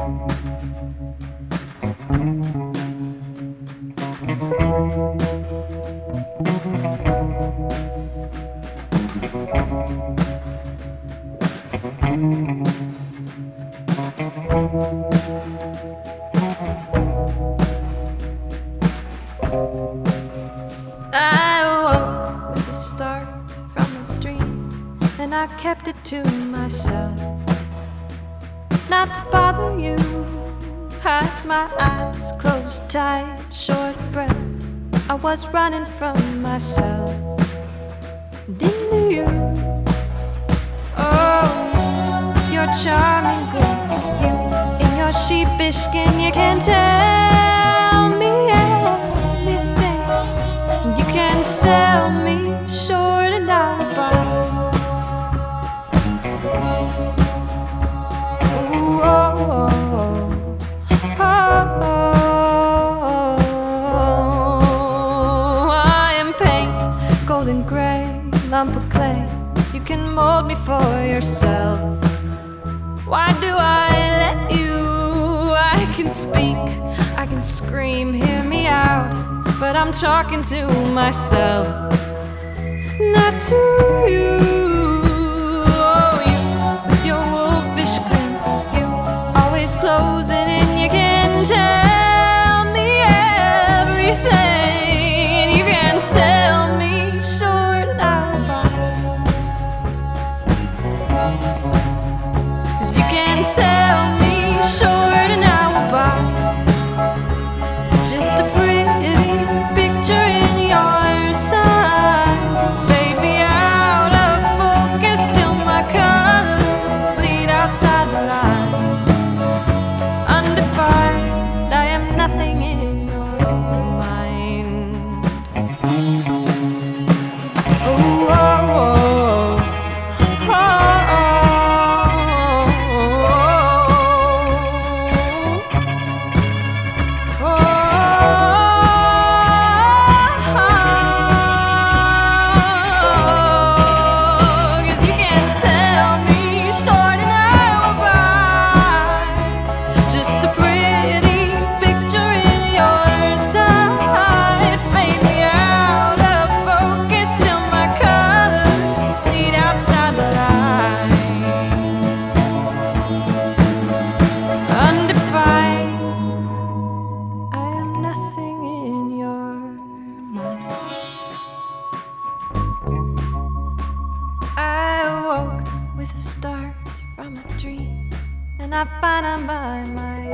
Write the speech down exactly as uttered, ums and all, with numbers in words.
I awoke with a start from a dream, and I kept it to myself, not to bother you. Had my eyes closed tight, short of breath, I was running from myself. Didn't you? Oh, with your charming grin, you in your sheepish skin, you can tell me anything. You can sell me short and alibi. Ooh, oh, oh, oh, oh. I am paint, golden gray, lump of clay. You can mold me for yourself. Why do I let you? I can speak, I can scream, hear me out, but I'm talking to myself, not to you. Oh, you with your wolfish grin, you always closing in. You can tell me everything. You can sell me short and alibi, 'cause you can sell me short and alibi. Just a pretty picture in your side. Fade me out of focus till my colors bleed outside the lines. Undefined, I am nothing in your mind. Oh, oh, oh, oh, oh, oh. With a start from a dream, and I find I'm by my